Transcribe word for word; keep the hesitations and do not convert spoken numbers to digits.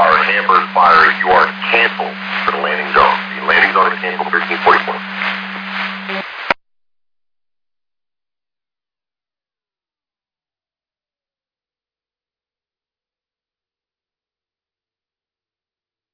are hampered fire, you are canceled for the landing zone. The landing zone is canceled thirteen forty-four.